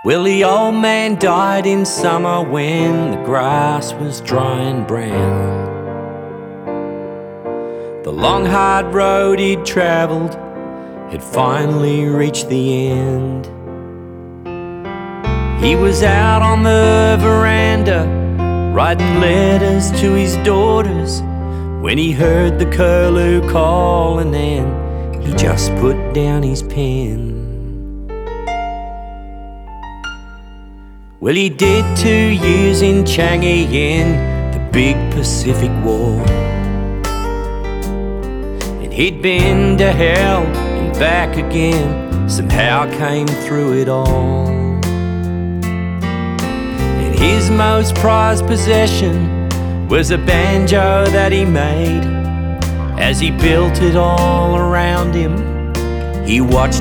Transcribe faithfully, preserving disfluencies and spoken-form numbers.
Well, the old man died in summer when the grass was dry and brown. The long hard road he'd travelled had finally reached the end. He was out on the veranda writing letters to his daughters when he heard the curlew call, and then he just put down his pen. Well, he did two years in Changi in the big Pacific War, and he'd been to hell and back again, somehow came through it all. And his most prized possession was a banjo that he made. As he built it all around him, he watched